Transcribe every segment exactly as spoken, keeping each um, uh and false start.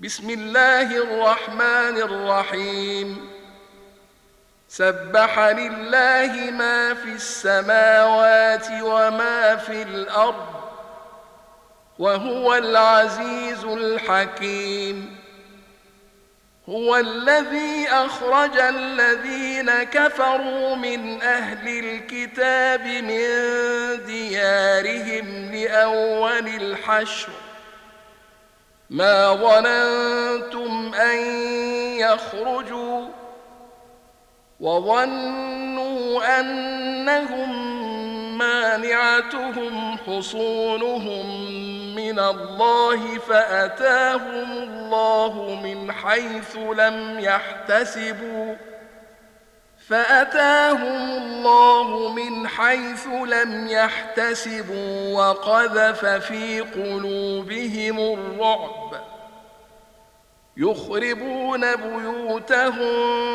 بسم الله الرحمن الرحيم سبح لله ما في السماوات وما في الأرض وهو العزيز الحكيم هو الذي أخرج الذين كفروا من أهل الكتاب من ديارهم لأول الحشر ما ظننتم أن يخرجوا وظنوا أنهم مانعتهم حصونهم من الله فأتاهم الله من حيث لم يحتسبوا فأتاهم الله من حيث لم يحتسبوا وقذف في قلوبهم الرعب يخربون بيوتهم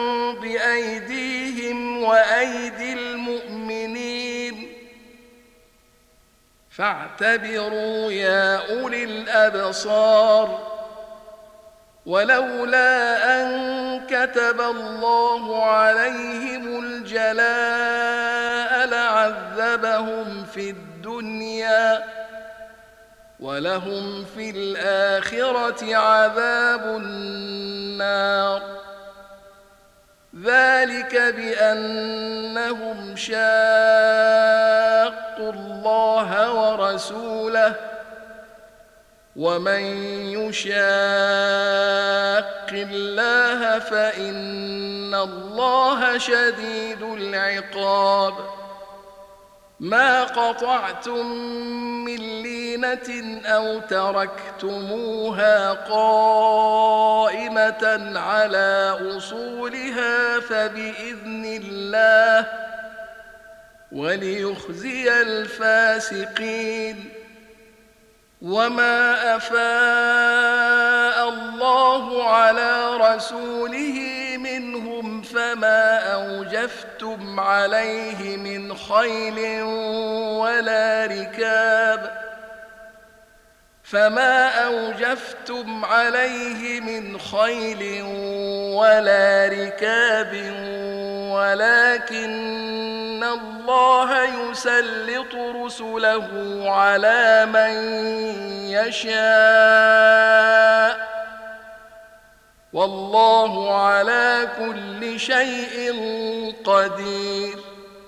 بأيديهم وأيدي المؤمنين فاعتبروا يا أولي الأبصار ولولا أن كتب الله عليهم الجلاء لعذبهم في الدنيا ولهم في الآخرة عذاب النار ذلك بأنهم شاقوا الله ورسوله ومن يشاق الله فإن الله شديد العقاب ما قطعتم من لينة أو تركتموها قائمة على أصولها فبإذن الله وليخزي الفاسقين وما أفاء الله على رسوله منهم فما أوجفتم عليه من خيل ولا ركاب فما أوجفتم عليه من خيل ولا ركاب ولكن الله يسلط رسله على من يشاء والله على كل شيء قدير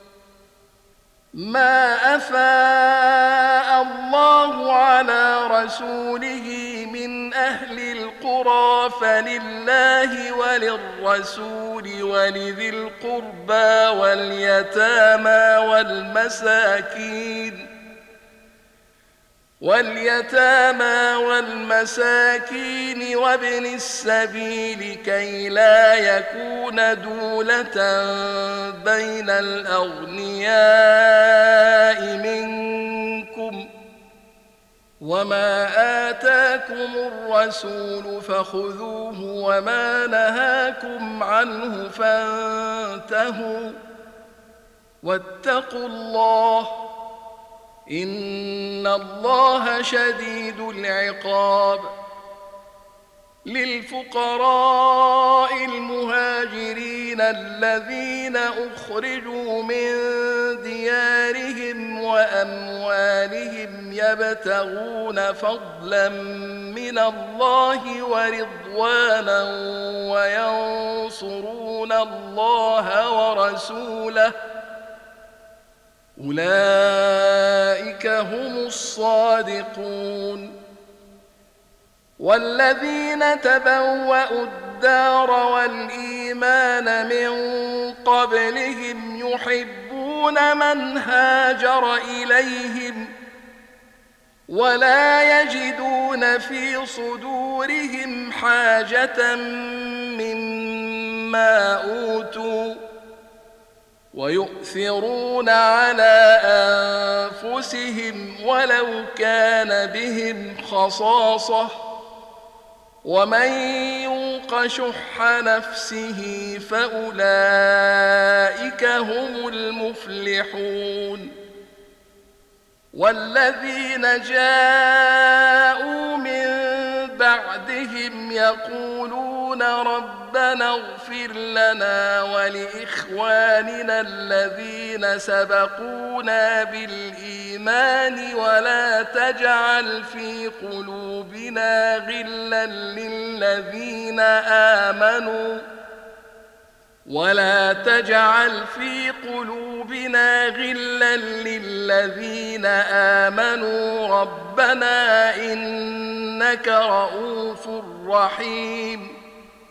ما أفاء الله على رسوله من أهل القرى فلله وللرسول ولذي القربى واليتامى والمساكين واليتامى والمساكين وابن السبيل كي لا يكون دولة بين الأغنياء منكم وما آتاكم الرسول فخذوه وما نهاكم عنه فانتهوا واتقوا الله إن الله شديد العقاب للفقراء المهاجرين الذين أخرجوا من ديارهم وأموالهم يبتغون فضلا من الله ورضوانا وينصرون الله ورسوله أولئك هم الصادقون والذين تبوأوا الدار والإيمان من قبلهم يحبون من هاجر إليهم ولا يجدون في صدورهم حاجة مما أوتوا ويؤثرون على أنفسهم ولو كان بهم خصاصة ومن يوق شح نفسه فأولئك هم المفلحون والذين جاءوا من بعد بعدهم يقولون ربنا اغفر لنا ولإخواننا الذين سبقونا بالإيمان ولا تجعل في قلوبنا غلا للذين آمنوا ولا تجعل في قلوبنا غلا للذين آمنوا ربنا إنك رؤوف رحيم.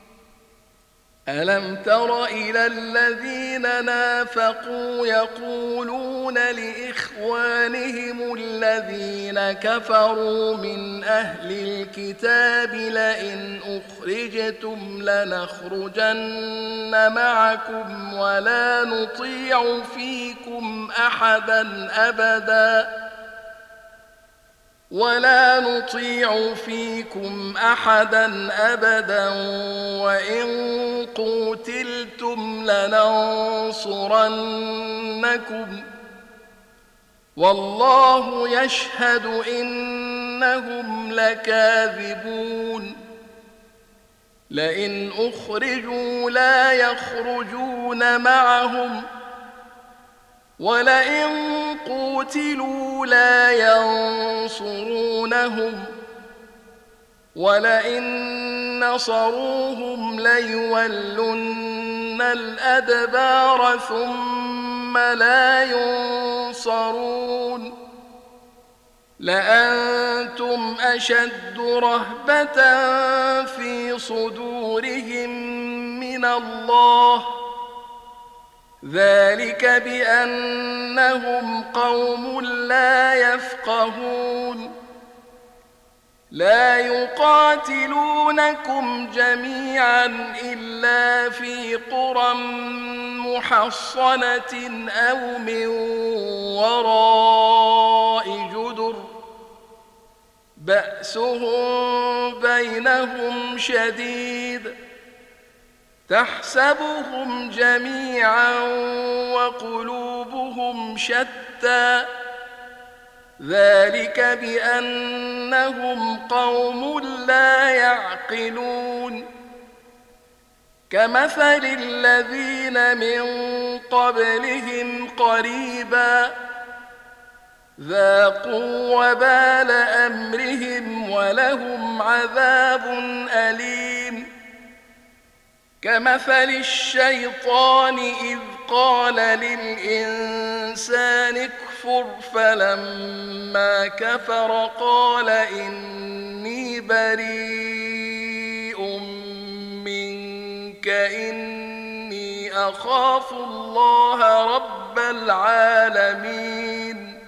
ألم تر إلى الذين نافقوا يقولون لإخوانهم الذين كفروا من أهل الكتاب لئن أخرجتم لنخرجن معكم ولا نطيع فيكم أحدا أبدا ولا نطيع فيكم أحدا أبدا وإن قوتلتم لننصرنكم والله يشهد إنهم لكاذبون. لئن أخرجوا لا يخرجون معهم ولئن قوتلوا لا ينصرونهم ولئن نصروهم ليولن الأدبار ثم لا ينصرون. لأنتم أشد رهبة في صدورهم من الله ذلك بأنهم قوم لا يفقهون. لا يقاتلونكم جميعا إلا في قرى محصنة أو من وراء جدر بأسهم بينهم شديد تحسبهم جميعا وقلوبهم شتى ذلك بأنهم قوم لا يعقلون. كمثل الذين من قبلهم قريبا ذاقوا وبال أمرهم ولهم عذاب أليم. كمثل الشيطان إذ قال للإنسان اكفر فلما كفر قال إني بريء منك إني أخاف الله رب العالمين.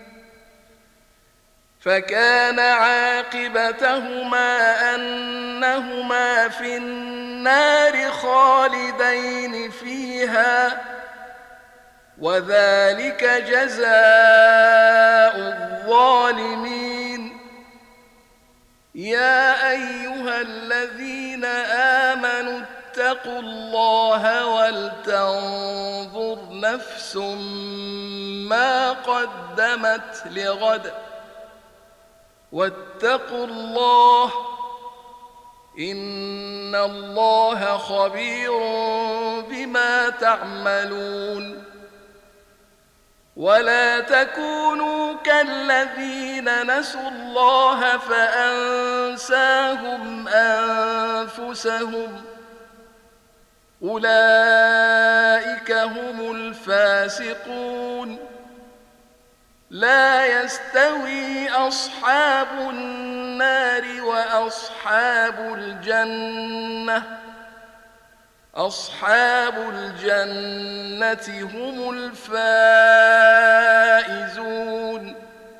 فكان عاقبتهما أنهما في النار خالدين فيها وذلك جزاء الظالمين. يا أيها الذين آمنوا اتقوا الله ولتنظر نفس ما قدمت لغد واتقوا الله إن الله خبير بما تعملون. ولا تكونوا كالذين نسوا الله فأنساهم أنفسهم أولئك هم الفاسقون. لا يستوي أصحاب النار وأصحاب الجنة أصحاب الجنة هم الفائزون.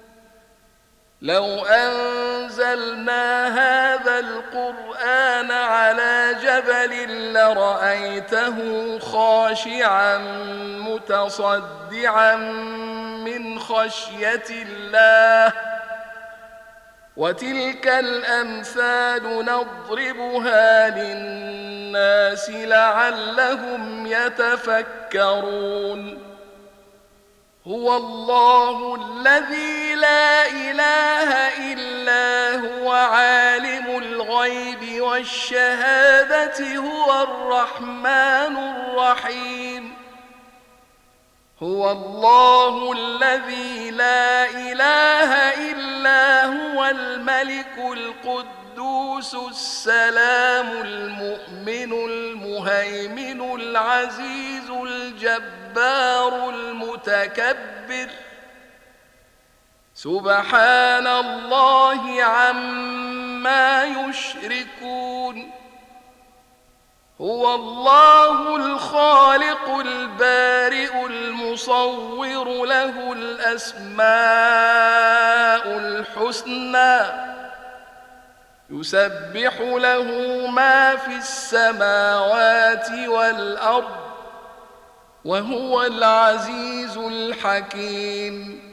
لو أنزلنا هذا القرآن على جبل لرأيته خاشعا متصدعا من خشية الله وتلك الأمثال نضربها للناس لعلهم يتفكرون. هو الله الذي لا إله إلا إلا هو عالم الغيب والشهادة هو الرحمن الرحيم هو الله الذي لا إله إلا هو الملك القدوس السلام المؤمن المهيمن العزيز الجبار المتكبر سبحان الله عما يشركون هو الله الخالق البارئ المصور له الأسماء الحسنى يسبح له ما في السماوات والأرض وهو العزيز الحكيم